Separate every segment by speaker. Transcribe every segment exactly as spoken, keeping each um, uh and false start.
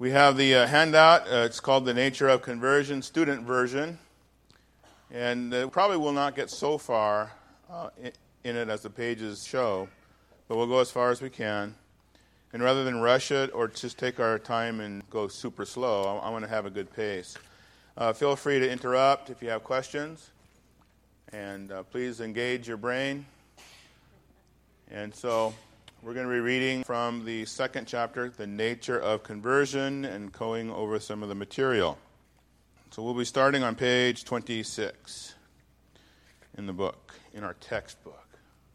Speaker 1: We have the uh, handout. Uh, it's called The Nature of Conversion, student version. And uh, probably will not get so far uh, in, in it as the pages show, but we'll go as far as we can. And rather than rush it or just take our time and go super slow, I, I want to have a good pace. Uh, feel free to interrupt if you have questions. And uh, please engage your brain. And so we're going to be reading from the second chapter, The Nature of Conversion, and going over some of the material. So we'll be starting on page twenty-six in the book, in our textbook.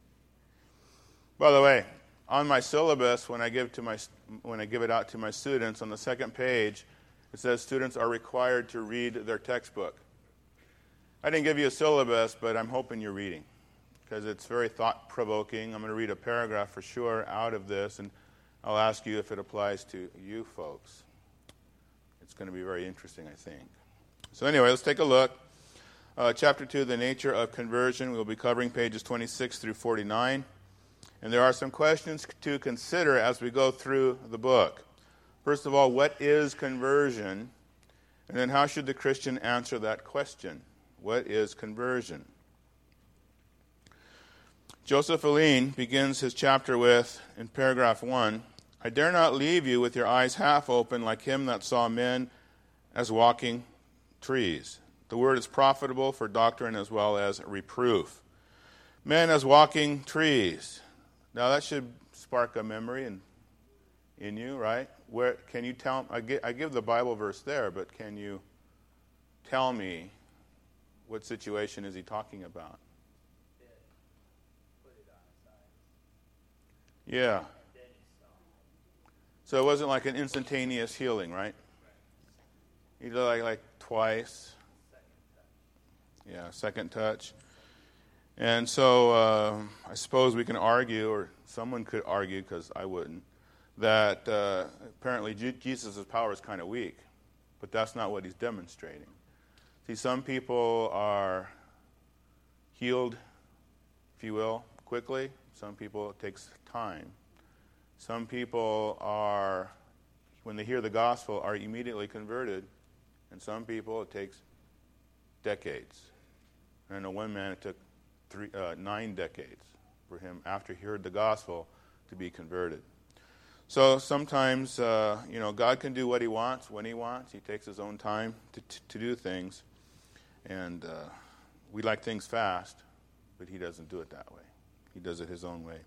Speaker 1: By the way, on my syllabus, when I give to my when I give it out to my students, on the second page, it says students are required to read their textbook. I didn't give you a syllabus, but I'm hoping you're reading, because it's very thought-provoking. I'm going to read a paragraph for sure out of this, and I'll ask you if it applies to you folks. It's going to be very interesting, I think. So anyway, let's take a look. Uh, chapter two, The Nature of Conversion. We'll be covering pages twenty-six through forty-nine. And there are some questions to consider as we go through the book. First of all, what is conversion? And then how should the Christian answer that question? What is conversion? Joseph Alleine begins his chapter with, in paragraph one, I dare not leave you with your eyes half open like him that saw men as walking trees. The word is profitable for doctrine as well as reproof. Men as walking trees. Now that should spark a memory in, in you, right? Where can you tell? I give, I give the Bible verse there, but can you tell me what situation is he talking about? Yeah. So it wasn't like an instantaneous healing, right? He did like like twice. Yeah, second touch. And so uh, I suppose we can argue, or someone could argue, because I wouldn't, that uh, apparently G- Jesus' power is kind of weak. But that's not what he's demonstrating. See, some people are healed, if you will, quickly. Some people, it takes time. Some people are, when they hear the gospel, are immediately converted. And some people, it takes decades. I know one man, it took three, uh, nine decades for him, after he heard the gospel, to be converted. So sometimes, uh, you know, God can do what he wants, when he wants. He takes his own time to, to, to do things. And uh, we like things fast, but he doesn't do it that way. He does it his own way.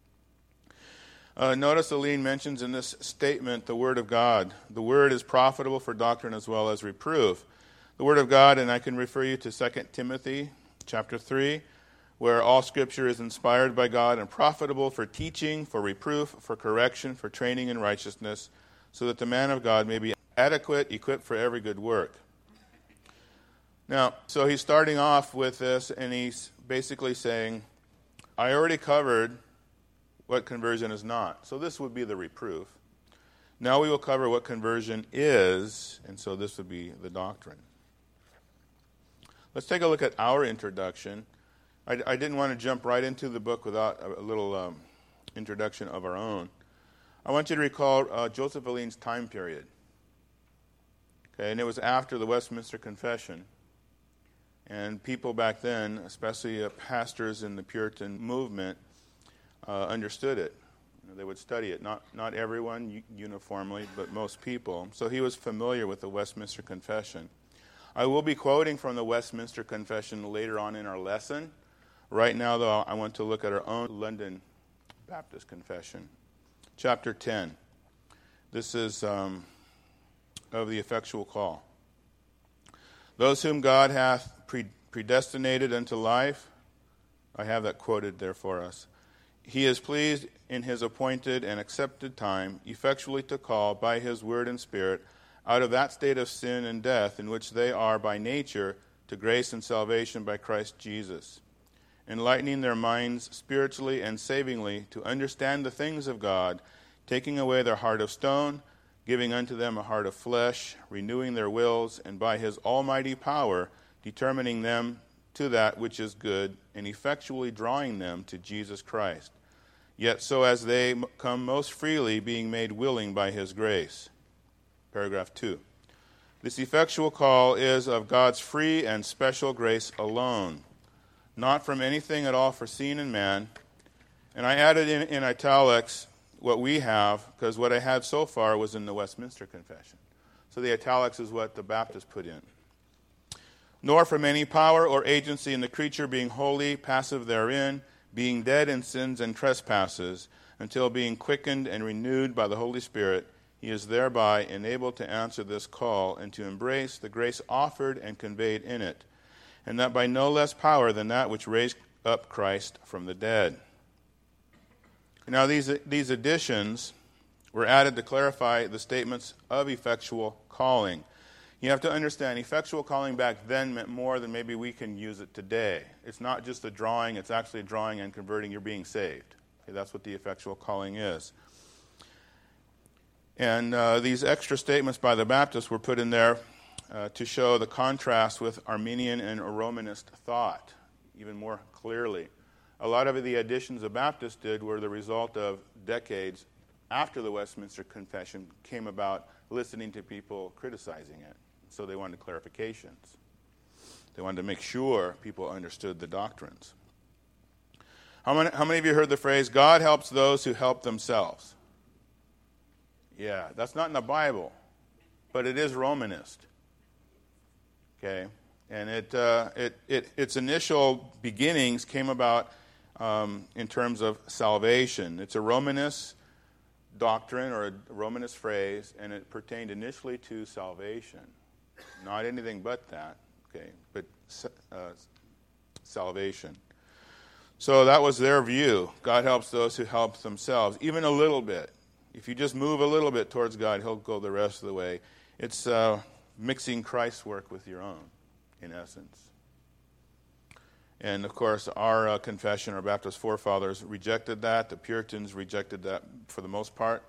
Speaker 1: Uh, notice Alleine mentions in this statement the Word of God. The Word is profitable for doctrine as well as reproof. The Word of God, and I can refer you to Second Timothy chapter three, where all Scripture is inspired by God and profitable for teaching, for reproof, for correction, for training in righteousness, so that the man of God may be adequate, equipped for every good work. Now, so he's starting off with this, and he's basically saying, I already covered what conversion is not. So this would be the reproof. Now we will cover what conversion is, and so this would be the doctrine. Let's take a look at our introduction. I, I didn't want to jump right into the book without a, a little um, introduction of our own. I want you to recall uh, Joseph Alleine's time period. Okay, and it was after the Westminster Confession. And people back then, especially uh, pastors in the Puritan movement, uh, understood it. You know, they would study it. Not not everyone u- uniformly, but most people. So he was familiar with the Westminster Confession. I will be quoting from the Westminster Confession later on in our lesson. Right now, though, I want to look at our own London Baptist Confession. Chapter ten. This is um, of the effectual call. Those whom God hath pre- predestinated unto life, I have that quoted there for us. He is pleased in his appointed and accepted time effectually to call by his word and spirit out of that state of sin and death in which they are by nature to grace and salvation by Christ Jesus, enlightening their minds spiritually and savingly to understand the things of God, taking away their heart of stone, giving unto them a heart of flesh, renewing their wills, and by his almighty power determining them to that which is good, and effectually drawing them to Jesus Christ, yet so as they come most freely, being made willing by his grace. paragraph two. This effectual call is of God's free and special grace alone, not from anything at all foreseen in man. And I added in, in italics what we have, because what I had so far was in the Westminster Confession. So the italics is what the Baptists put in. Nor from any power or agency in the creature being wholly passive therein, being dead in sins and trespasses, until being quickened and renewed by the Holy Spirit, he is thereby enabled to answer this call and to embrace the grace offered and conveyed in it, and that by no less power than that which raised up Christ from the dead. Now, these, these additions were added to clarify the statements of effectual calling. You have to understand, effectual calling back then meant more than maybe we can use it today. It's not just a drawing, it's actually a drawing and converting, you're being saved. Okay, that's what the effectual calling is. And uh, these extra statements by the Baptists were put in there uh, to show the contrast with Arminian and Romanist thought even more clearly. A lot of the additions the Baptists did were the result of decades after the Westminster Confession came about, listening to people criticizing it. So they wanted clarifications. They wanted to make sure people understood the doctrines. How many, how many of you heard the phrase, God helps those who help themselves? Yeah, that's not in the Bible, but it is Romanist. Okay, and it, uh, it, it its initial beginnings came about um, in terms of salvation. It's a Romanist doctrine or a Romanist phrase, and it pertained initially to salvation. Not anything but that, okay, but uh, salvation. So that was their view. God helps those who help themselves, even a little bit. If you just move a little bit towards God, he'll go the rest of the way. It's uh, mixing Christ's work with your own, in essence. And, of course, our uh, confession, our Baptist forefathers rejected that. The Puritans rejected that for the most part.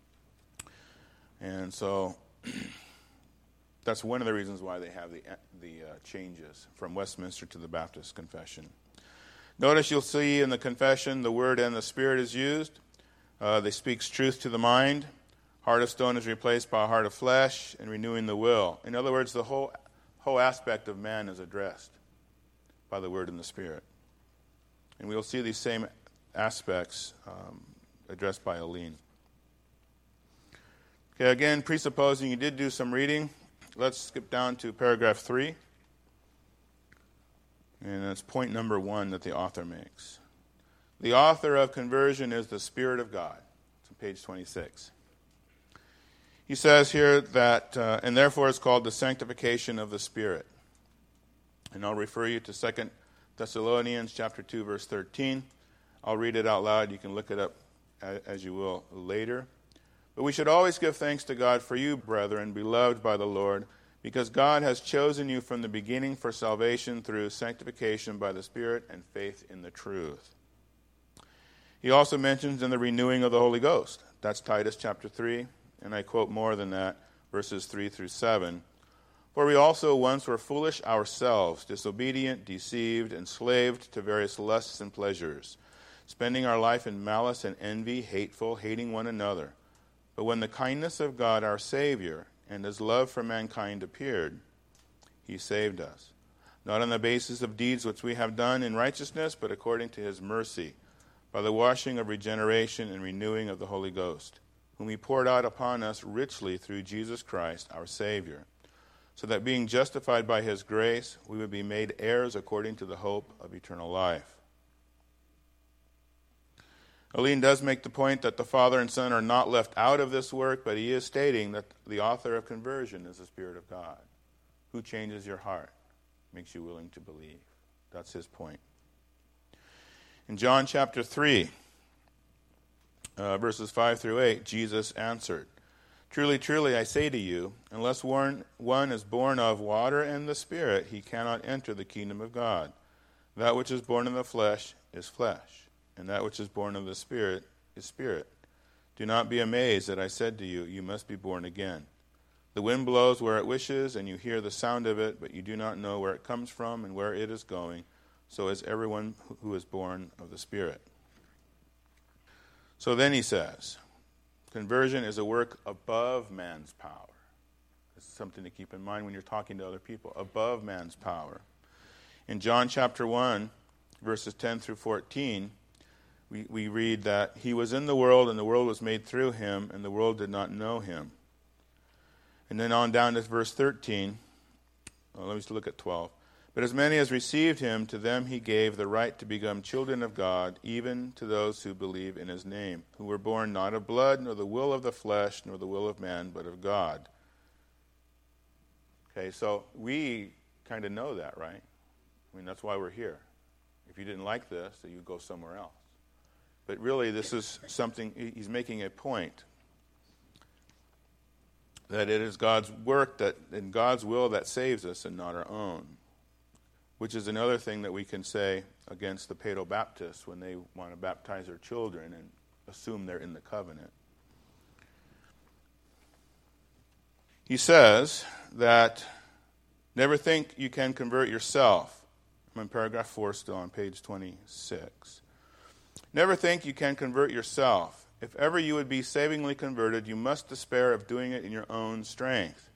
Speaker 1: And so that's one of the reasons why they have the, the uh, changes from Westminster to the Baptist confession. Notice you'll see in the confession the word and the spirit is used. Uh, they speaks truth to the mind. Heart of stone is replaced by a heart of flesh, and renewing the will. In other words, the whole whole aspect of man is addressed by the word and the spirit. And we'll see these same aspects um, addressed by Aline. Okay, again, presupposing you did do some reading, let's skip down to paragraph three. And that's point number one that the author makes. The author of conversion is the Spirit of God. It's on page twenty-six. He says here that, uh, and therefore it's called the sanctification of the Spirit. And I'll refer you to Second Thessalonians chapter two, verse thirteen. I'll read it out loud. You can look it up as you will later. But we should always give thanks to God for you, brethren, beloved by the Lord, because God has chosen you from the beginning for salvation through sanctification by the Spirit and faith in the truth. He also mentions in the renewing of the Holy Ghost. That's Titus chapter three, and I quote more than that, verses three through seven. For we also once were foolish ourselves, disobedient, deceived, enslaved to various lusts and pleasures, spending our life in malice and envy, hateful, hating one another. But when the kindness of God our Savior and his love for mankind appeared, he saved us, not on the basis of deeds which we have done in righteousness, but according to his mercy, by the washing of regeneration and renewing of the Holy Ghost, whom he poured out upon us richly through Jesus Christ our Savior, so that being justified by his grace, we would be made heirs according to the hope of eternal life. Aline does make the point that the Father and Son are not left out of this work, but he is stating that the author of conversion is the Spirit of God, who changes your heart, makes you willing to believe. That's his point. In John chapter three, uh, verses five through eight, Jesus answered, Truly, truly, I say to you, unless one, one is born of water and the Spirit, he cannot enter the kingdom of God. That which is born of the flesh is flesh, and that which is born of the Spirit is spirit. Do not be amazed that I said to you, you must be born again. The wind blows where it wishes, and you hear the sound of it, but you do not know where it comes from and where it is going. So is everyone who is born of the Spirit. So then he says, conversion is a work above man's power. It's something to keep in mind when you're talking to other people. Above man's power. In John chapter one, verses ten through fourteen, we, we read that he was in the world, and the world was made through him, and the world did not know him. And then on down to verse thirteen, well, let me just look at twelve. But as many as received him, to them he gave the right to become children of God, even to those who believe in his name, who were born not of blood, nor the will of the flesh, nor the will of man, but of God. Okay, so we kind of know that, right? I mean, that's why we're here. If you didn't like this, then you go somewhere else. But really, this is something, he's making a point. That it is God's work, that in God's will that saves us and not our own. Which is another thing that we can say against the Paedo-Baptists when they want to baptize their children and assume they're in the covenant. He says that never think you can convert yourself. I'm in paragraph four still on page twenty-six. Never think you can convert yourself. If ever you would be savingly converted, you must despair of doing it in your own strength.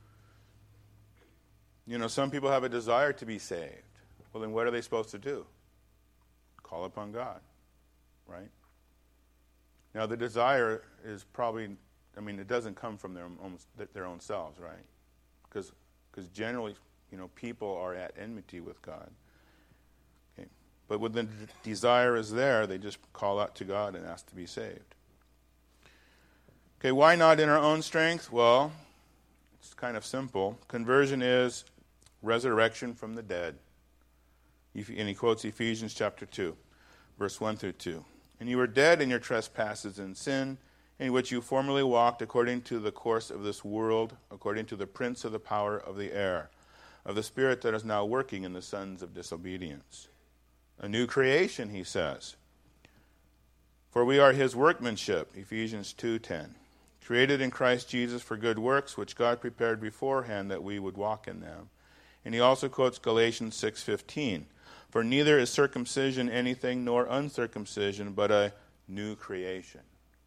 Speaker 1: You know, some people have a desire to be saved. Well, then what are they supposed to do? Call upon God, right? Now, the desire is probably, I mean, it doesn't come from their own, their own selves, right? Because because generally, you know, people are at enmity with God. Okay. But when the d- desire is there, they just call out to God and ask to be saved. Okay, why not in our own strength? Well, it's kind of simple. Conversion is resurrection from the dead. And he quotes Ephesians chapter two, verse one through two. And you were dead in your trespasses and sin, in which you formerly walked according to the course of this world, according to the prince of the power of the air, of the spirit that is now working in the sons of disobedience. A new creation, he says. For we are his workmanship, Ephesians two ten, created in Christ Jesus for good works, which God prepared beforehand that we would walk in them. And he also quotes Galatians six fifteen, for neither is circumcision anything nor uncircumcision, but a new creation.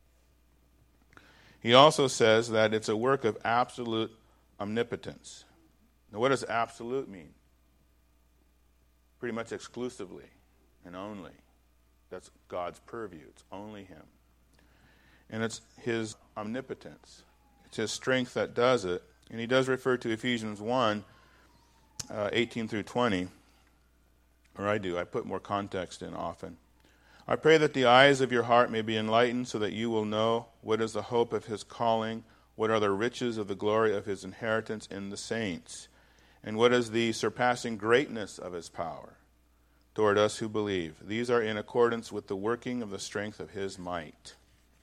Speaker 1: He also says that it's a work of absolute omnipotence. Now, what does absolute mean? Pretty much exclusively and only. That's God's purview. It's only him. And it's his omnipotence. It's his strength that does it. And he does refer to Ephesians one, uh, eighteen through twenty. Or I do. I put more context in often. I pray that the eyes of your heart may be enlightened so that you will know what is the hope of his calling, what are the riches of the glory of his inheritance in the saints, and what is the surpassing greatness of his power toward us who believe. These are in accordance with the working of the strength of his might,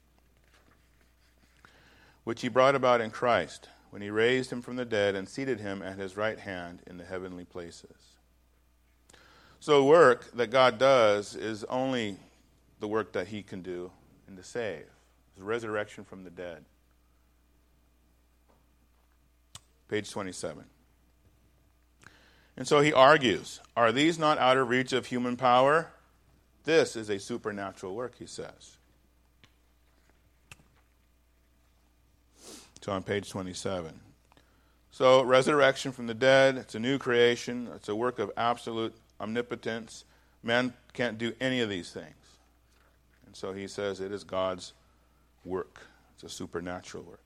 Speaker 1: which he brought about in Christ, when he raised him from the dead and seated him at his right hand in the heavenly places. So the work that God does is only the work that he can do and to save. It's resurrection from the dead. Page twenty-seven. And so he argues, are these not out of reach of human power? This is a supernatural work, he says. So on page twenty-seven. So resurrection from the dead, it's a new creation, it's a work of absolute omnipotence. Man can't do any of these things. And so he says it is God's work. It's a supernatural work.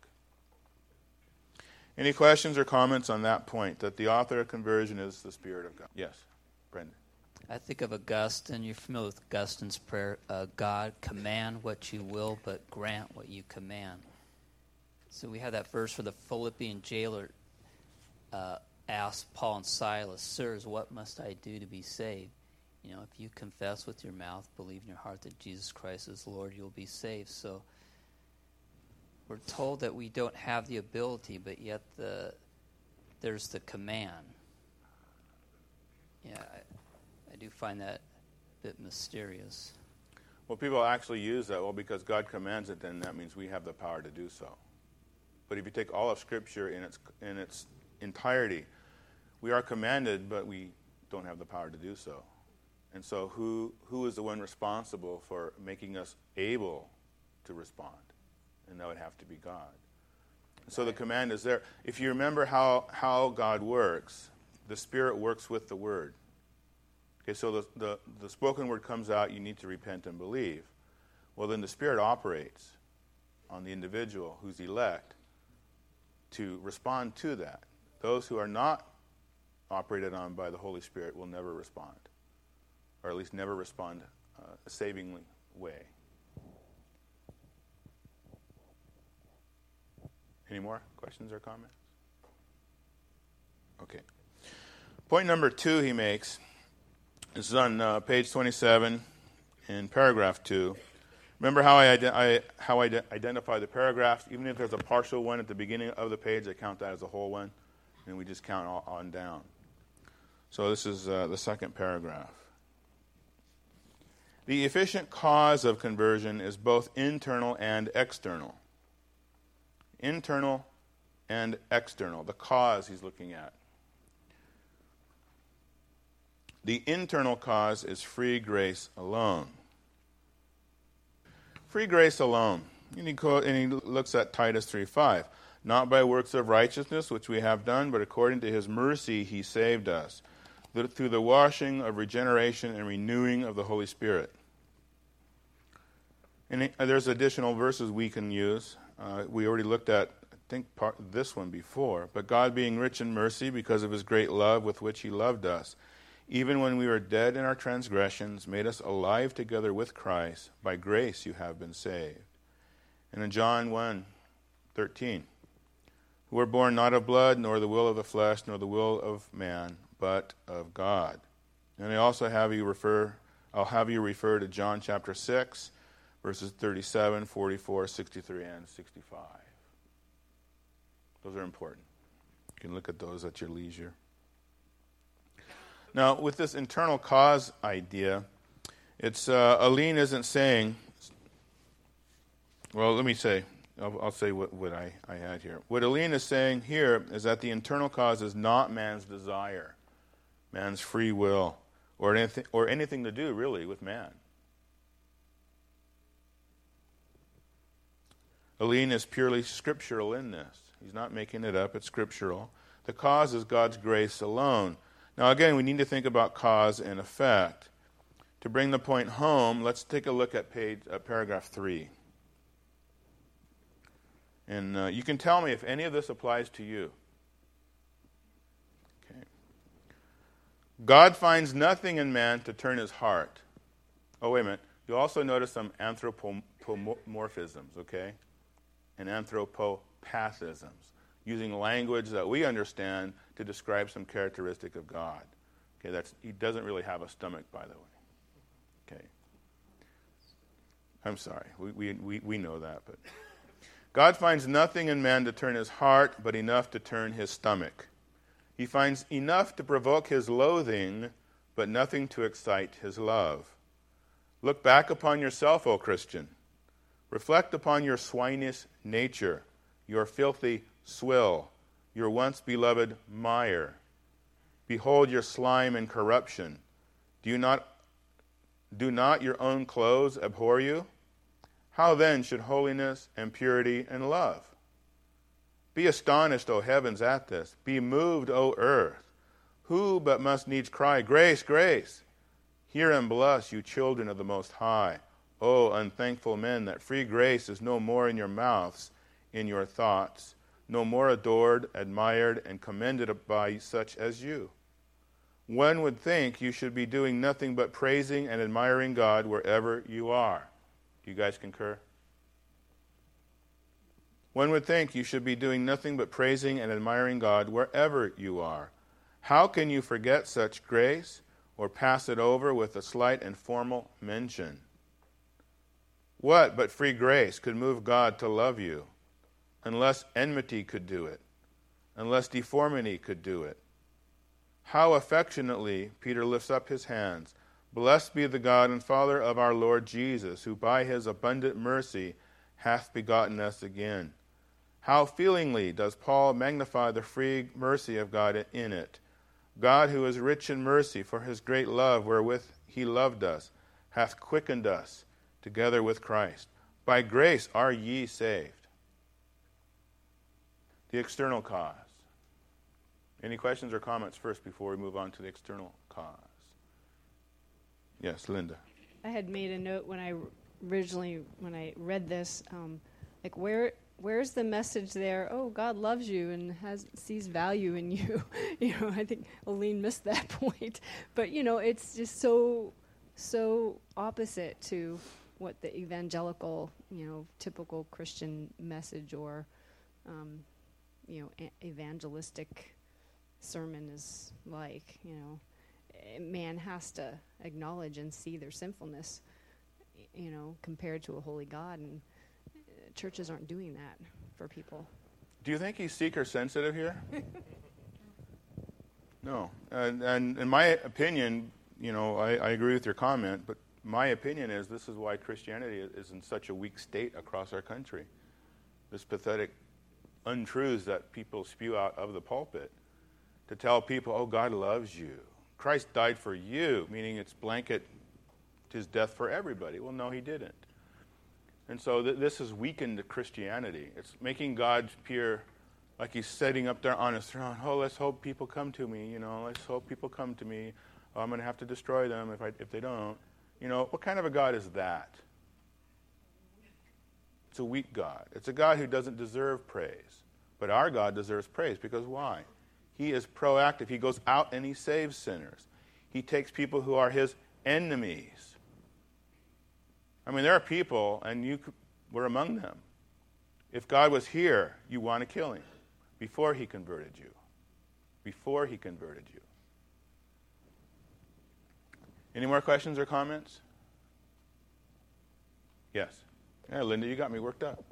Speaker 1: Any questions or comments on that point, that the author of conversion is the Spirit of God? Yes, Brendan.
Speaker 2: I think of Augustine. You're familiar with Augustine's prayer, uh, God, command what you will, but grant what you command. So we have that verse for the Philippian jailer uh, asked Paul and Silas, sirs, what must I do to be saved? You know, if you confess with your mouth, believe in your heart that Jesus Christ is Lord, you'll be saved. So we're told that we don't have the ability, but yet the there's the command. Yeah, I, I do find that a bit mysterious.
Speaker 1: Well, people actually use that, well, because God commands it, then that means we have the power to do so. But if you take all of Scripture in its in its entirety, we are commanded, but we don't have the power to do so. And so who who is the one responsible for making us able to respond? And that would have to be God. So the command is there. If you remember how, how God works, the Spirit works with the Word. Okay, so the, the, the spoken word comes out, you need to repent and believe. Well, then the Spirit operates on the individual who's elect to respond to that. Those who are not operated on by the Holy Spirit will never respond, or at least never respond uh, a saving way. Any more questions or comments? Okay. Point number two he makes is on uh, page twenty-seven in paragraph two. Remember how I, ide- I how I de- identify the paragraphs? Even if there's a partial one at the beginning of the page, I count that as a whole one, and we just count all, on down. So this is uh, the second paragraph. The efficient cause of conversion is both internal and external. Internal and external, the cause he's looking at. The internal cause is free grace alone. Free grace alone. And he, quote, and he looks at Titus three five. Not by works of righteousness, which we have done, but according to his mercy he saved us, through the washing of regeneration and renewing of the Holy Spirit. And there's additional verses we can use. Uh, we already looked at, I think, part, this one before. But God, being rich in mercy, because of his great love with which he loved us, even when we were dead in our transgressions, made us alive together with Christ. By grace you have been saved. And in John one thirteen, who were born not of blood, nor the will of the flesh, nor the will of man, but of God. And I also have you refer, I'll have you refer to John chapter six, verses thirty-seven, forty-four, sixty-three, and sixty-five. Those are important. You can look at those at your leisure. Now, with this internal cause idea, it's uh, Aline isn't saying, well, let me say, I'll, I'll say what, what I, I had here. What Aline is saying here is that the internal cause is not man's desire, man's free will, or anything, or anything to do, really, with man. Aline is purely scriptural in this. He's not making it up. It's scriptural. The cause is God's grace alone. Now, again, we need to think about cause and effect. To bring the point home, let's take a look at page, uh, paragraph three. And uh, you can tell me if any of this applies to you. Okay. God finds nothing in man to turn his heart. Oh, wait a minute. You'll also notice some anthropomorphisms, okay? And anthropopathisms, using language that we understand to describe some characteristic of God. Okay, that's he doesn't really have a stomach, by the way. Okay. I'm sorry. We we we, we know that, but God finds nothing in man to turn his heart, but enough to turn his stomach. He finds enough to provoke his loathing, but nothing to excite his love. Look back upon yourself, O Christian. Reflect upon your swinish nature, your filthy swill, your once beloved mire. Behold your slime and corruption. Do you not do not your own clothes abhor you? How then should holiness and purity and love? Be astonished, O heavens, at this. Be moved, O earth. Who but must needs cry, grace, grace? Hear and bless, you children of the Most High. O unthankful men, that free grace is no more in your mouths, in your thoughts, no more adored, admired, and commended by such as you. One would think you should be doing nothing but praising and admiring God wherever you are. Do you guys concur? One would think you should be doing nothing but praising and admiring God wherever you are. How can you forget such grace or pass it over with a slight and formal mention? What but free grace could move God to love you, unless enmity could do it, unless deformity could do it? How affectionately Peter lifts up his hands. Blessed be the God and Father of our Lord Jesus, who by his abundant mercy hath begotten us again. How feelingly does Paul magnify the free mercy of God in it. God, who is rich in mercy, for his great love wherewith he loved us, hath quickened us together with Christ. By grace are ye saved. The external cause. Any questions or comments first before we move on to the external cause? Yes, Linda.
Speaker 3: I had made a note when I originally, when I read this, um, like where where's the message there? Oh, God loves you and has sees value in you. You know, I think Aline missed that point. But, you know, it's just so, so opposite to what the evangelical, you know, typical Christian message or, um, you know, a- evangelistic sermon is like, you know. Man has to acknowledge and see their sinfulness, you know, compared to a holy God, and uh, churches aren't doing that for people.
Speaker 1: Do you think he's seeker sensitive here? No. And, and in my opinion, you know, I, I agree with your comment, but my opinion is this is why Christianity is in such a weak state across our country. This pathetic untruths that people spew out of the pulpit to tell people, oh, God loves you. Christ died for you, meaning it's blanket his death for everybody. Well, no, he didn't. And so th- this has weakened Christianity. It's making God appear like he's sitting up there on his throne. Oh, let's hope people come to me. You know, let's hope people come to me. Oh, I'm going to have to destroy them if I if they don't. You know, what kind of a God is that? It's a weak God. It's a God who doesn't deserve praise. But our God deserves praise because why? He is proactive. He goes out and he saves sinners. He takes people who are his enemies. I mean, there are people, and you were among them. If God was here, you want to kill him before he converted you. Before he converted you. Any more questions or comments? Yes. Yeah, Linda, you got me worked up.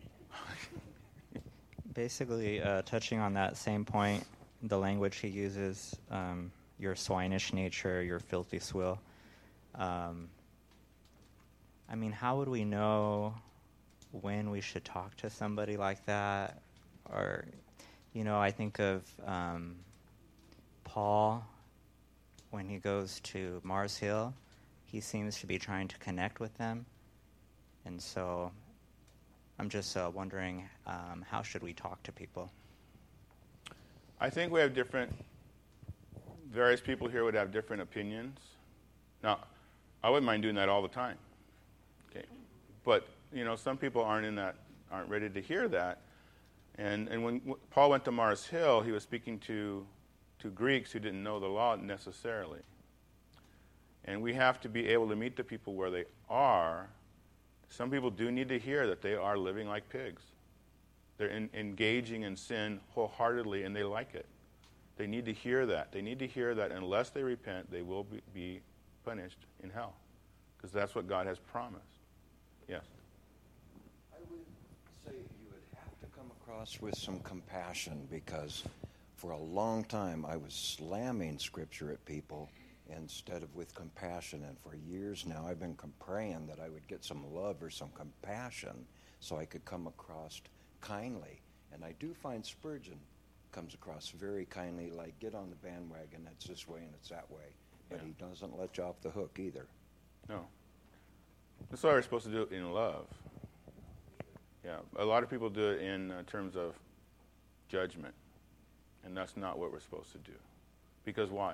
Speaker 4: Basically, uh, touching on that same point, the language he uses, um, your swinish nature, your filthy swill. Um, I mean, how would we know when we should talk to somebody like that? Or, you know, I think of um, Paul, when he goes to Mars Hill, he seems to be trying to connect with them. And so I'm just uh, wondering, um, how should we talk to people?
Speaker 1: I think we have different, various people here would have different opinions. Now, I wouldn't mind doing that all the time. Okay, but, you know, some people aren't in that, aren't ready to hear that. And and when w- Paul went to Mars Hill, he was speaking to, to Greeks who didn't know the law necessarily. And we have to be able to meet the people where they are. Some people do need to hear that they are living like pigs. They're in, engaging in sin wholeheartedly, and they like it. They need to hear that. They need to hear that unless they repent, they will be, be punished in hell, because that's what God has promised. Yes?
Speaker 5: I would say you would have to come across with some compassion, because for a long time I was slamming Scripture at people instead of with compassion. And for years now I've been praying that I would get some love or some compassion so I could come across kindly. And I do find Spurgeon comes across very kindly, like, get on the bandwagon, it's this way and it's that way. But
Speaker 1: Yeah.
Speaker 5: he doesn't let you off the hook either.
Speaker 1: No. That's why we're supposed to do it in love. Yeah, a lot of people do it in uh, terms of judgment, and that's not what we're supposed to do. Because why?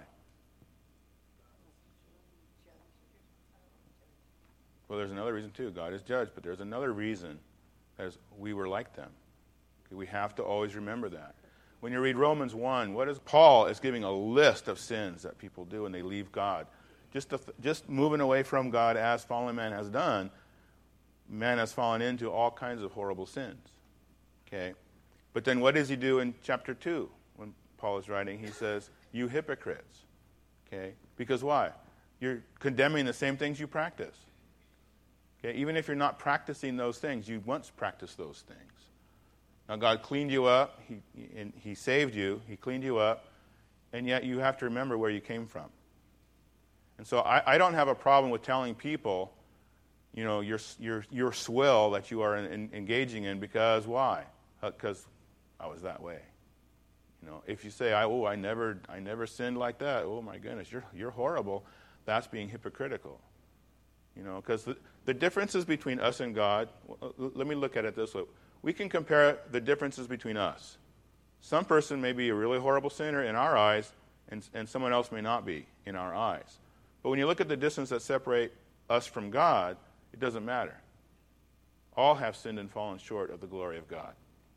Speaker 1: Well, there's another reason too. God is judge, but there's another reason, as we were like them. Okay, we have to always remember that. When you read Romans one, what is Paul is giving a list of sins that people do when they leave God. Just to, just moving away from God as fallen man has done, man has fallen into all kinds of horrible sins. Okay? But then what does he do in chapter two when Paul is writing? He says, you hypocrites. Okay? Because why? You're condemning the same things you practice. Okay? Even if you're not practicing those things, you once practiced those things. Now God cleaned you up. He, he, he saved you. He cleaned you up. And yet you have to remember where you came from. And so I, I don't have a problem with telling people, you know, your your your swill that you are in, in, engaging in, because why? Because I was that way. You know, if you say, I, oh, I never I never sinned like that. Oh my goodness, you're you're horrible. That's being hypocritical. You know, because the, the differences between us and God. Let me look at it this way: we can compare the differences between us. Some person may be a really horrible sinner in our eyes, and, and someone else may not be in our eyes. But when you look at the distance that separate us from God, it doesn't matter. All have sinned and fallen short of the glory of God.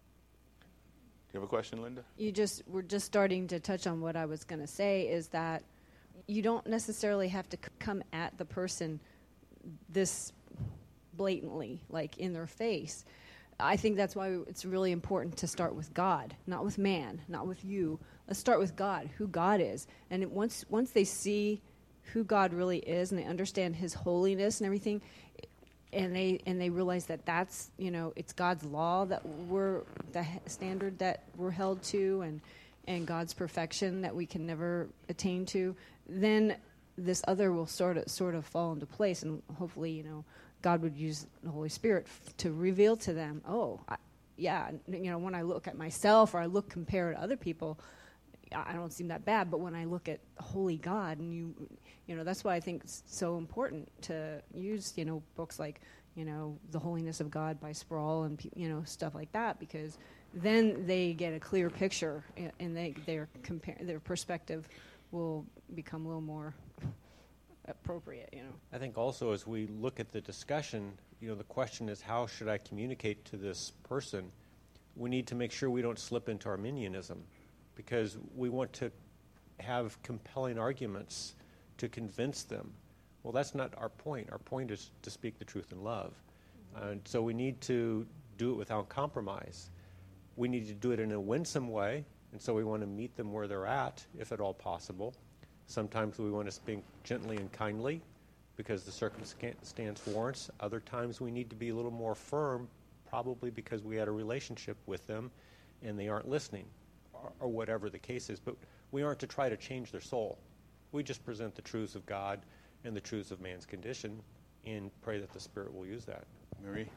Speaker 1: Do you have a question, Linda?
Speaker 3: You just we're just starting to touch on what I was going to say, is that you don't necessarily have to c- come at the person this blatantly, like in their face. I think that's why it's really important to start with God, not with man, not with you. Let's start with God, who God is. And it, once once they see who God really is and they understand his holiness and everything, and they and they realize that that's, you know, it's God's law that we're, the standard that we're held to, and and God's perfection that we can never attain to, then this other will sort of sort of fall into place, and hopefully, you know, God would use the Holy Spirit f- to reveal to them, oh, I, yeah, you know, when I look at myself or I look compared to other people, I don't seem that bad. But when I look at holy God, and you, you know, that's why I think it's so important to use, you know, books like, you know, The Holiness of God by Sproul and, you know, stuff like that, because then they get a clear picture, and they their compare their perspective will become a little more appropriate, you know.
Speaker 6: I think also as we look at the discussion, you know, the question is, how should I communicate to this person? We need to make sure we don't slip into Arminianism, because we want to have compelling arguments to convince them. Well, that's not our point. Our point is to speak the truth in love. Mm-hmm. And so we need to do it without compromise. We need to do it in a winsome way, and so we want to meet them where they're at, if at all possible. Sometimes we want to speak gently and kindly because the circumstance warrants. Other times we need to be a little more firm, probably because we had a relationship with them and they aren't listening, or, or whatever the case is. But we aren't to try to change their soul. We just present the truths of God and the truths of man's condition and pray that the Spirit will use that.
Speaker 1: Marie?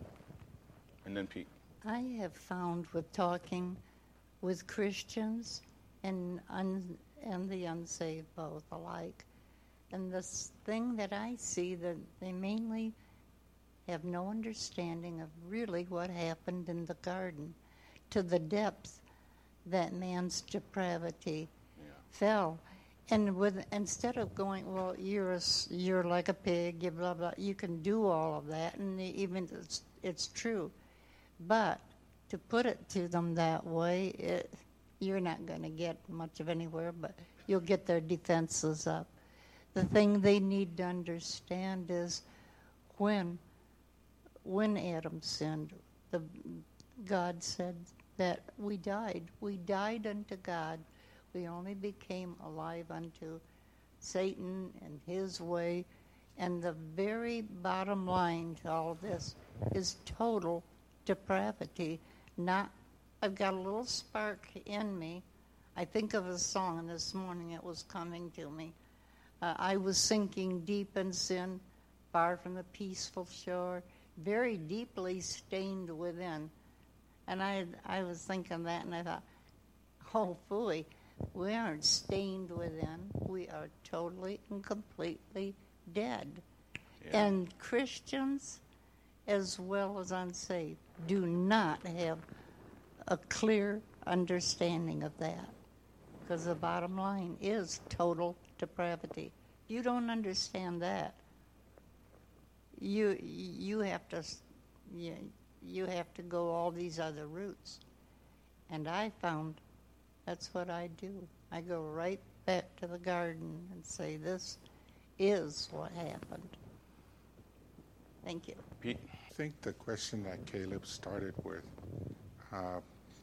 Speaker 1: And then Pete.
Speaker 7: I have found with talking with Christians and un- and the unsaved both alike, and this thing that I see, that they mainly have no understanding of really what happened in the garden, to the depth that man's depravity yeah. fell. And with instead of going, well, you're a, you're like a pig, you blah blah, you can do all of that, and even it's, it's true, but to put it to them that way, it, you're not going to get much of anywhere, but you'll get their defenses up. The thing they need to understand is when when Adam sinned, the God said that we died. We died unto God. We only became alive unto Satan and his way. And the very bottom line to all of this is total depravity. Not, I've got a little spark in me. I think of a song, and this morning it was coming to me. Uh, I was sinking deep in sin, far from the peaceful shore, very deeply stained within. And I I was thinking that, and I thought, oh, phooey, we aren't stained within. We are totally and completely dead. Yeah. And Christians, as well as unsaved, do not have a clear understanding of that. Because the bottom line is total depravity. You don't understand that. You you have to you, you have to go all these other routes. And I found that's what I do. I go right back to the garden and say, this is what happened. Thank you.
Speaker 1: Pete?
Speaker 8: I think the question that Caleb started with, uh,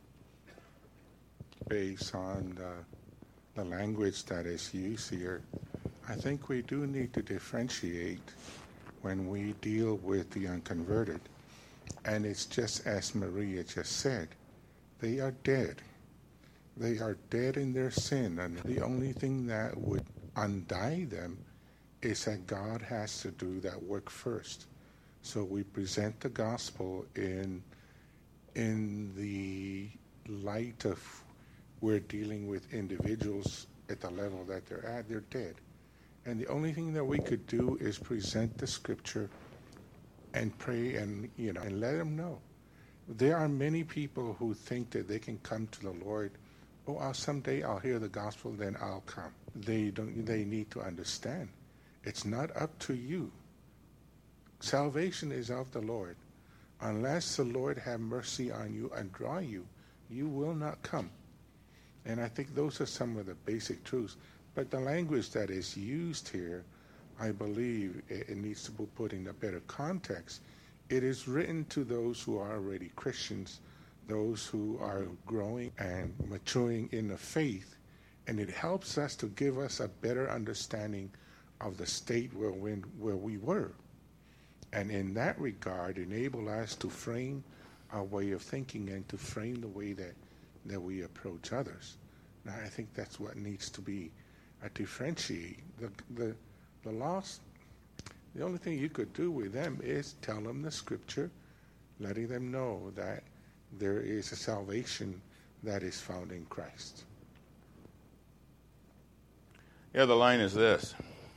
Speaker 8: based on the, the language that is used here, I think we do need to differentiate when we deal with the unconverted. And it's just as Maria just said, they are dead. They are dead in their sin, and the only thing that would untie them is that God has to do that work first. So we present the gospel in in the light of we're dealing with individuals at the level that they're at. They're dead. And the only thing that we could do is present the scripture and pray and, you know, and let them know There are many people who think that they can come to the Lord. Oh, I'll, someday I'll hear the gospel, then I'll come. They don't. They need to understand. It's not up to you. Salvation is of the Lord. Unless the Lord have mercy on you and draw you, you will not come. And I think those are some of the basic truths. But the language that is used here, I believe it, it needs to be put in a better context. It is written to those who are already Christians, those who are growing and maturing in the faith, and it helps us to give us a better understanding of the state where, when, where we were. And in that regard, enable us to frame our way of thinking and to frame the way that, that we approach others. Now, I think that's what needs to be uh, differentiate. The, the, the lost, the only thing you could do with them is tell them the scripture, letting them know that there is a salvation that is found in Christ.
Speaker 1: Yeah, the line is this.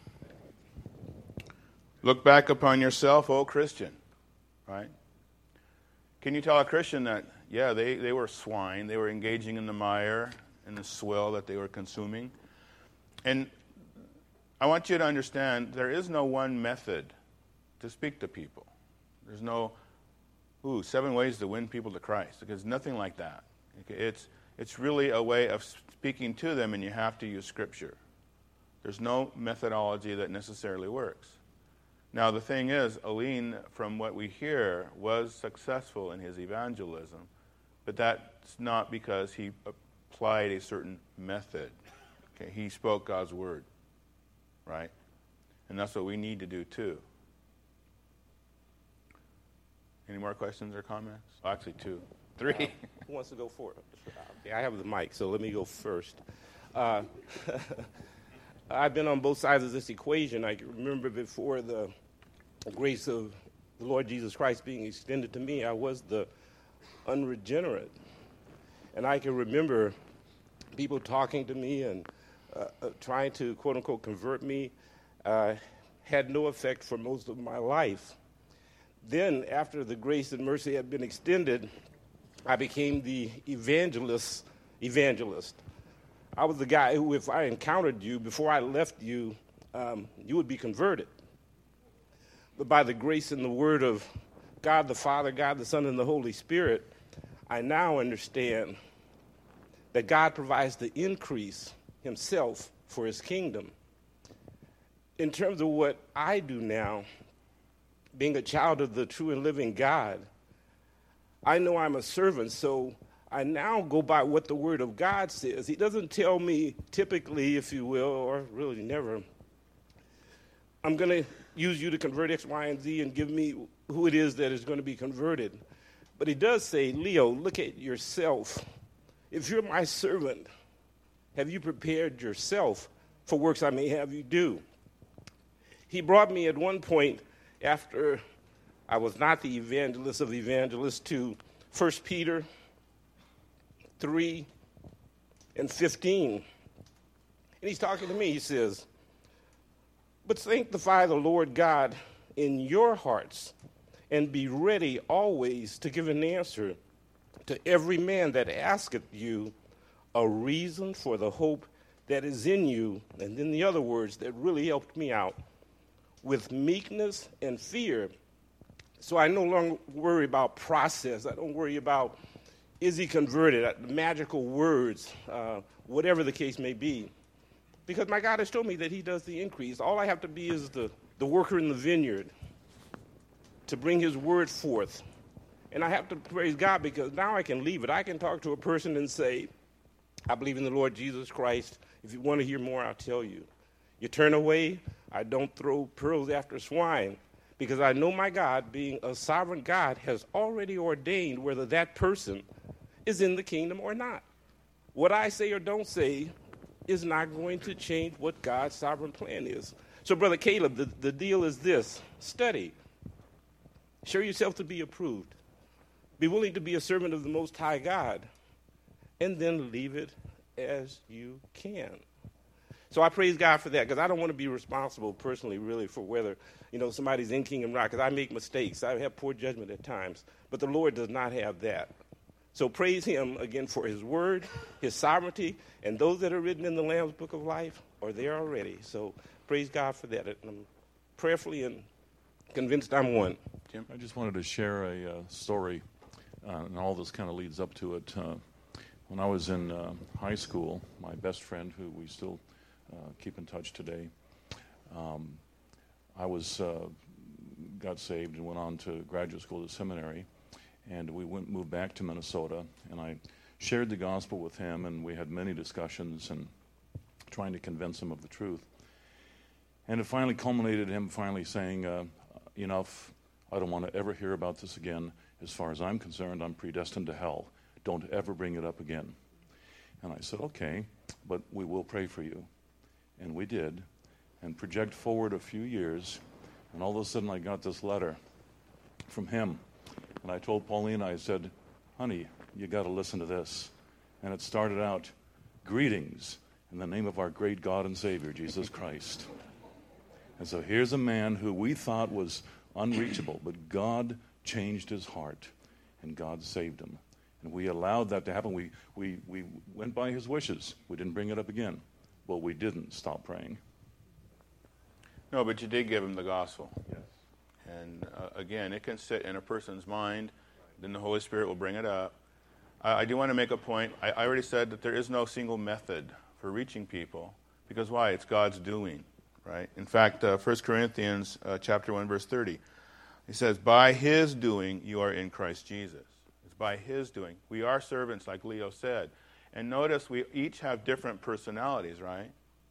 Speaker 1: Look back upon yourself, O Christian, right? Can you tell a Christian that, yeah, they, they were swine, they were engaging in the mire and the swill that they were consuming? And I want you to understand there is no one method to speak to people. There's no, ooh, seven ways to win people to Christ. Because nothing like that. Okay? It's, it's really a way of speaking to them, and you have to use Scripture. There's no methodology that necessarily works. Now, the thing is, Aline, from what we hear, was successful in his evangelism, but that's not because he applied a certain method. Okay, he spoke God's word, right? And that's what we need to do too. Any more questions or comments? Well, actually, two, three.
Speaker 9: Uh, who wants to go for it? Okay, I have the mic, so let me go first. Uh, I've been on both sides of this equation. I can remember before the grace of the Lord Jesus Christ being extended to me, I was the unregenerate. And I can remember people talking to me and uh, uh, trying to, quote unquote, convert me. Uh, had no effect for most of my life. Then, after the grace and mercy had been extended, I became the evangelist. Evangelist. I was the guy who, if I encountered you before I left you, um, you would be converted. But by the grace and the word of God the Father, God the Son, and the Holy Spirit, I now understand that God provides the increase himself for his kingdom. In terms of what I do now, being a child of the true and living God, I know I'm a servant, so I now go by what the Word of God says. He doesn't tell me typically, if you will, or really never, I'm going to use you to convert X, Y, and Z and give me who it is that is going to be converted. But he does say, Leo, look at yourself. If you're my servant, have you prepared yourself for works I may have you do? He brought me at one point, after I was not the evangelist of evangelists, to First Peter three and fifteen. And he's talking to me. He says, but sanctify the Lord God in your hearts, and be ready always to give an answer to every man that asketh you a reason for the hope that is in you. And then the other words that really helped me out, with meekness and fear. So I no longer worry about process. I don't worry about, is he converted, magical words, uh, whatever the case may be. Because my God has told me that he does the increase. All I have to be is the, the worker in the vineyard to bring his word forth. And I have to praise God because now I can leave it. I can talk to a person and say, I believe in the Lord Jesus Christ. If you want to hear more, I'll tell you. You turn away, I don't throw pearls after swine, because I know my God, being a sovereign God, has already ordained whether that person is in the kingdom or not. What I say or don't say is not going to change what God's sovereign plan is. So, Brother Caleb, the, the deal is this. Study. Show yourself to be approved. Be willing to be a servant of the Most High God. And then leave it as you can. So I praise God for that, because I don't want to be responsible personally, really, for whether, you know, somebody's in Kingdom Rock, because I make mistakes. I have poor judgment at times. But the Lord does not have that. So praise him, again, for his word, his sovereignty, and those that are written in the Lamb's Book of Life are there already. So praise God for that. And I'm prayerfully and convinced I'm one.
Speaker 1: Jim?
Speaker 10: I just wanted to share a uh, story, uh, and all this kind of leads up to it. Uh, when I was in uh, high school, my best friend, who we still uh, keep in touch today, um, I was uh, got saved and went on to graduate school to seminary, and we went moved back to Minnesota, and I shared the gospel with him, and we had many discussions and trying to convince him of the truth. And it finally culminated in him finally saying, uh, enough, I don't want to ever hear about this again. As far as I'm concerned, I'm predestined to hell. Don't ever bring it up again. And I said, okay, but we will pray for you. And we did. And project forward a few years, and all of a sudden I got this letter from him. And I told Pauline, I said, honey, you got to listen to this. And it started out, greetings in the name of our great God and Savior, Jesus Christ. And so here's a man who we thought was unreachable, but God changed his heart, and God saved him. And we allowed that to happen. We, we, we went by his wishes. We didn't bring it up again. But we didn't stop praying.
Speaker 1: No, but you did give him the gospel.
Speaker 10: Yes.
Speaker 1: And uh, again, it can sit in a person's mind. Then the Holy Spirit will bring it up. I, I do want to make a point. I, I already said that there is no single method for reaching people. Because why? It's God's doing. Right? In fact, uh, First Corinthians uh, chapter one, verse thirty, he says, by his doing you are in Christ Jesus. It's by his doing. We are servants, like Leo said. And notice we each have different personalities, right?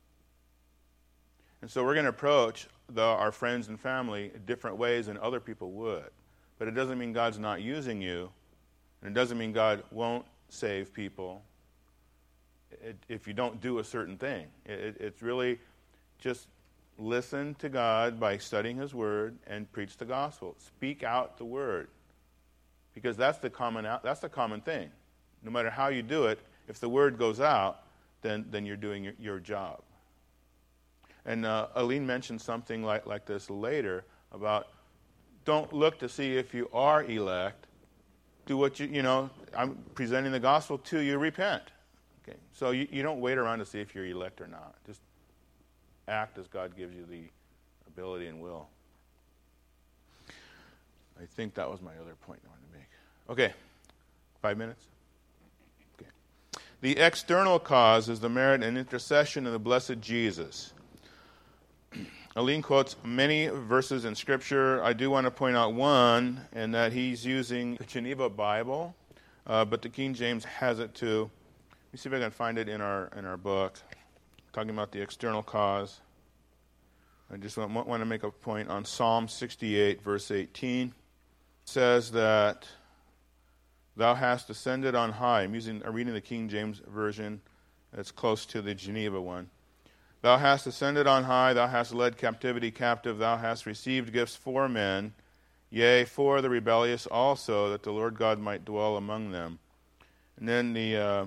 Speaker 1: And so we're going to approach the, our friends and family different ways than other people would. But it doesn't mean God's not using you. And it doesn't mean God won't save people it, if you don't do a certain thing. It, it, it's really just listen to God by studying his word and preach the gospel. Speak out the word. Because that's the common that's the common thing. No matter how you do it, if the word goes out, then, then you're doing your, your job. And uh, Aline mentioned something like, like this later about don't look to see if you are elect. Do what you, you know, I'm presenting the gospel to you, repent. Okay, so you, you don't wait around to see if you're elect or not. Just act as God gives you the ability and will. I think that was my other point I wanted to make. Okay, five minutes? Okay. The external cause is the merit and intercession of the blessed Jesus. Aline quotes many verses in Scripture. I do want to point out one, and that he's using the Geneva Bible, uh, but the King James has it too. Let me see if I can find it in our in our book. Talking about the external cause. I just want, want to make a point on Psalm sixty-eight, verse eighteen. It says that thou hast ascended on high. I'm using, I'm reading the King James Version. It's close to the Geneva one. Thou hast ascended on high, thou hast led captivity captive, thou hast received gifts for men, yea, for the rebellious also, that the Lord God might dwell among them. And then the uh,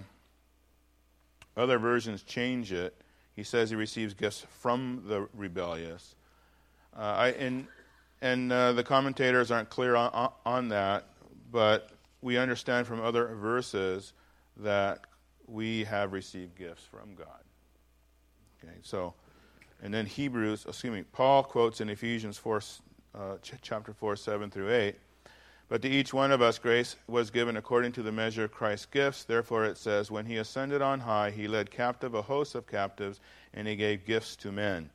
Speaker 1: other versions change it. He says he receives gifts from the rebellious. Uh, I, and and uh, the commentators aren't clear on, on that, but we understand from other verses that we have received gifts from God. Okay, so, and then Hebrews, excuse me, Paul quotes in Ephesians four, uh, ch- chapter four, seven through eight. But to each one of us grace was given according to the measure of Christ's gifts. Therefore it says, when he ascended on high, he led captive a host of captives, and he gave gifts to men.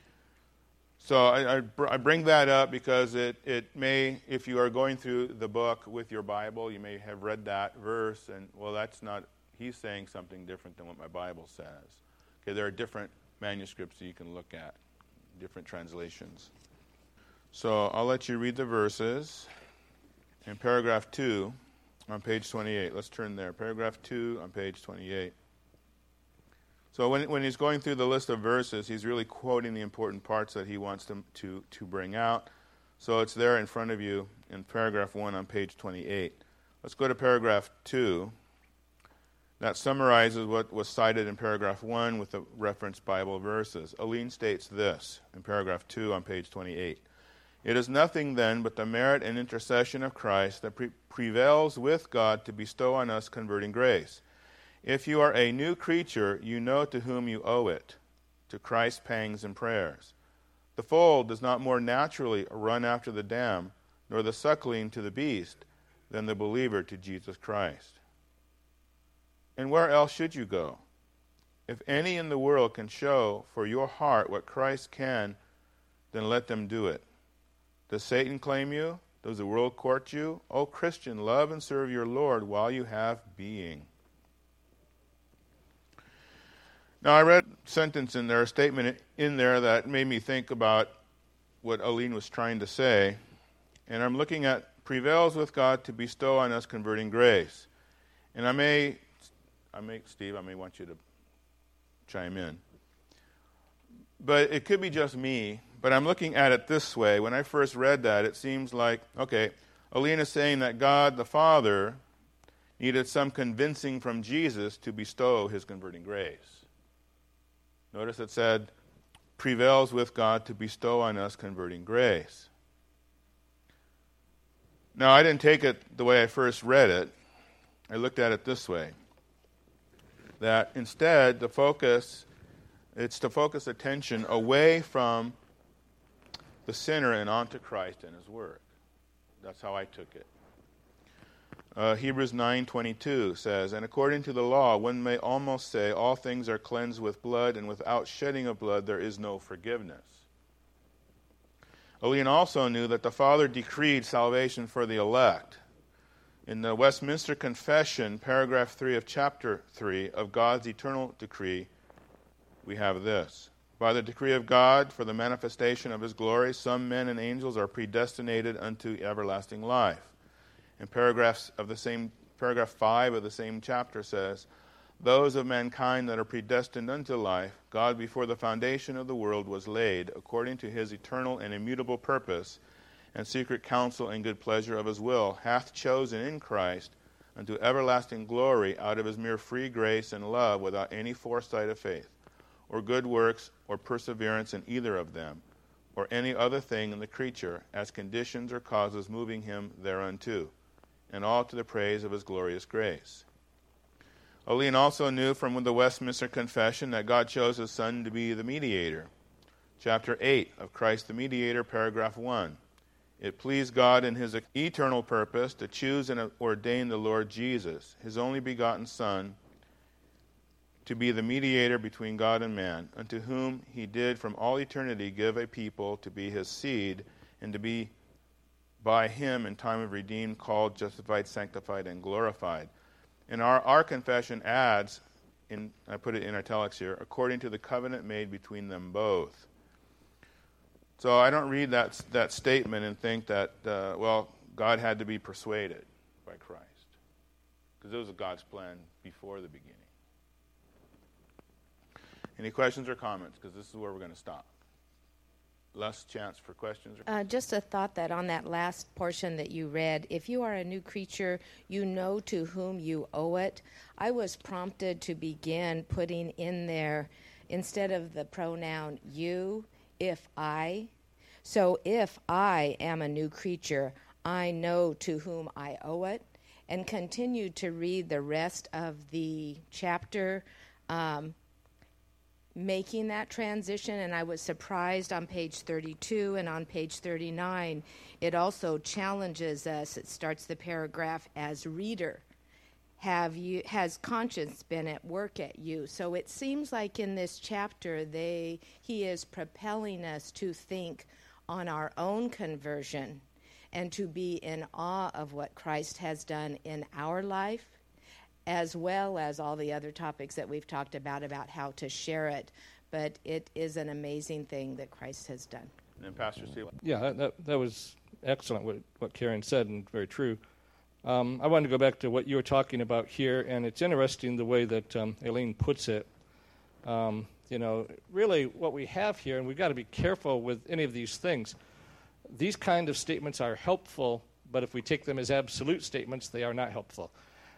Speaker 1: So I, I, br- I bring that up because it, it may, if you are going through the book with your Bible, you may have read that verse, and, well, that's not, he's saying something different than what my Bible says. Okay, there are different manuscripts that you can look at, different translations. So I'll let you read the verses. In paragraph two on page twenty-eight. Let's turn there. Paragraph two on page twenty-eight. So when when he's going through the list of verses, he's really quoting the important parts that he wants them to, to bring out. So it's there in front of you in paragraph one on page twenty-eight. Let's go to paragraph two. That summarizes what was cited in paragraph one with the reference Bible verses. Aline states this in paragraph two on page twenty-eight. It is nothing then but the merit and intercession of Christ that pre- prevails with God to bestow on us converting grace. If you are a new creature, you know to whom you owe it, to Christ's pangs and prayers. The foal does not more naturally run after the dam, nor the suckling to the beast, than the believer to Jesus Christ. And where else should you go? If any in the world can show for your heart what Christ can, then let them do it. Does Satan claim you? Does the world court you? O Christian, love and serve your Lord while you have being. Now, I read a sentence in there, a statement in there that made me think about what Aline was trying to say. And I'm looking at prevails with God to bestow on us converting grace. And I may... I may, Steve, I may want you to chime in. But it could be just me, but I'm looking at it this way. When I first read that, it seems like, okay, Aline is saying that God the Father needed some convincing from Jesus to bestow his converting grace. Notice it said, prevails with God to bestow on us converting grace. Now, I didn't take it the way I first read it. I looked at it this way. That instead, the focus, it's to focus attention away from the sinner and onto Christ and his work. That's how I took it. Uh, Hebrews nine twenty-two says, and according to the law, one may almost say all things are cleansed with blood, and without shedding of blood there is no forgiveness. Aline also knew that the Father decreed salvation for the elect. In the Westminster Confession, paragraph three of chapter three of God's eternal decree, we have this. By the decree of God, for the manifestation of his glory, some men and angels are predestinated unto everlasting life. And paragraphs of the same paragraph five of the same chapter says, those of mankind that are predestined unto life, God before the foundation of the world was laid, according to his eternal and immutable purpose, and secret counsel and good pleasure of his will, hath chosen in Christ unto everlasting glory out of his mere free grace and love, without any foresight of faith, or good works, or perseverance in either of them, or any other thing in the creature, as conditions or causes moving him thereunto, and all to the praise of his glorious grace. Aline also knew from the Westminster Confession that God chose his Son to be the mediator. Chapter eight of Christ the Mediator, paragraph one. It pleased God in his eternal purpose to choose and ordain the Lord Jesus, his only begotten Son, to be the mediator between God and man, unto whom he did from all eternity give a people to be his seed, and to be by him in time of redeemed, called, justified, sanctified, and glorified. And our, our confession adds, in, I put it in italics here, according to the covenant made between them both. So I don't read that that statement and think that, uh, well, God had to be persuaded by Christ. Because it was God's plan before the beginning. Any questions or comments? Because this is where we're going to stop. Less chance for questions?
Speaker 11: Uh, just a thought that on that last portion that you read, if you are a new creature, you know to whom you owe it. I was prompted to begin putting in there, instead of the pronoun you, if I. So if I am a new creature, I know to whom I owe it. And continue to read the rest of the chapter, um, making that transition. And I was surprised on page thirty-two and on page thirty-nine, it also challenges us. It starts the paragraph as reader. Have you, has conscience been at work at you? So it seems like in this chapter, they he is propelling us to think on our own conversion and to be in awe of what Christ has done in our life, as well as all the other topics that we've talked about, about how to share it. But it is an amazing thing that Christ has done.
Speaker 1: And then Pastor Steele.
Speaker 12: Yeah, that, that, that was excellent, what, what Karen said, and very true. Um, I wanted to go back to what you were talking about here, and it's interesting the way that um, Aline puts it. Um, you know, really what we have here, and we've got to be careful with any of these things. These kind of statements are helpful, but if we take them as absolute statements, they are not helpful.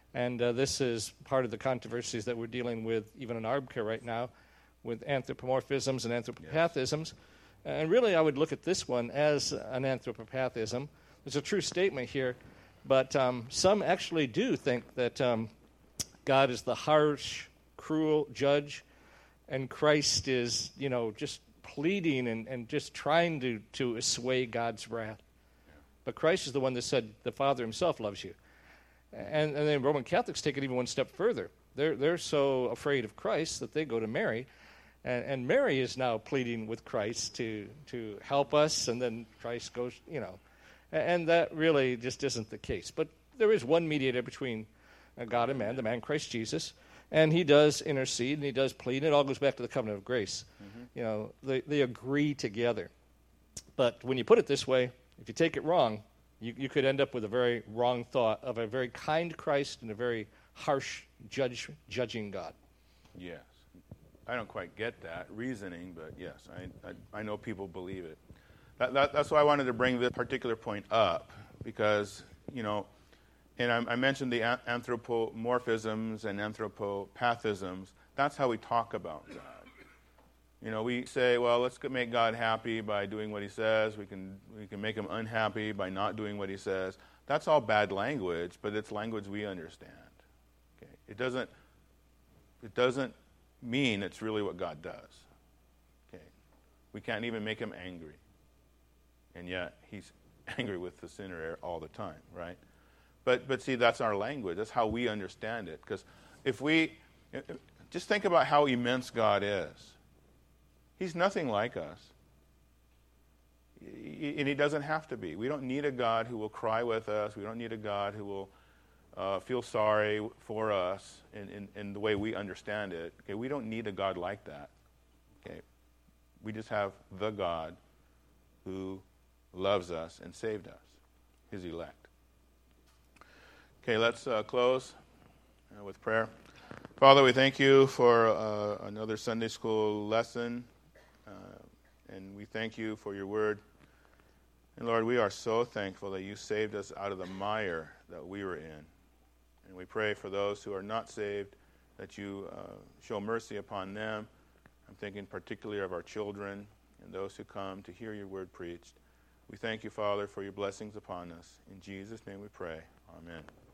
Speaker 12: And uh, this is part of the controversies that we're dealing with even in ARBCA right now with anthropomorphisms and anthropopathisms. Yes. And really, I would look at this one as an anthropopathism. There's a true statement here, but um, some actually do think that um, God is the harsh, cruel judge, and Christ is, you know, just pleading and, and just trying to, to assuage God's wrath. Yeah. But Christ is the one that said the Father himself loves you. And, and then Roman Catholics take it even one step further. They're, they're so afraid of Christ that they go to Mary. And, and Mary is now pleading with Christ to, to help us, and then Christ goes, you know. And that really just isn't the case. But there is one mediator between God and man, the man Christ Jesus, and he does intercede, and he does plead, and it all goes back to the covenant of grace. Mm-hmm. You know, they, they agree together. But when you put it this way, if you take it wrong, you, you could end up with a very wrong thought of a very kind Christ and a very harsh judge judging God.
Speaker 1: Yes. I don't quite get that reasoning, but yes, I, I, I know people believe it. That, that, that's why I wanted to bring this particular point up, because, you know, and I, I mentioned the anthropomorphisms and anthropopathisms. That's how we talk about God. You know, we say, well, let's make God happy by doing what he says. We can we can make him unhappy by not doing what he says. That's all bad language, but it's language we understand. Okay? It doesn't it doesn't mean it's really what God does. Okay? We can't even make him angry. And yet he's angry with the sinner all the time, right? But but see, that's our language. That's how we understand it. Because if we just think about how immense God is. He's nothing like us. And he doesn't have to be. We don't need a God who will cry with us. We don't need a God who will uh, feel sorry for us in, in, in the way we understand it. Okay, we don't need a God like that. Okay, we just have the God who loves us and saved us, his elect. Okay, let's uh, close uh, with prayer. Father, we thank you for uh, another Sunday school lesson. Uh, and we thank you for your word. And Lord, we are so thankful that you saved us out of the mire that we were in. And we pray for those who are not saved, that you uh, show mercy upon them. I'm thinking particularly of our children and those who come to hear your word preached. We thank you, Father, for your blessings upon us. In Jesus' name we pray. Amen.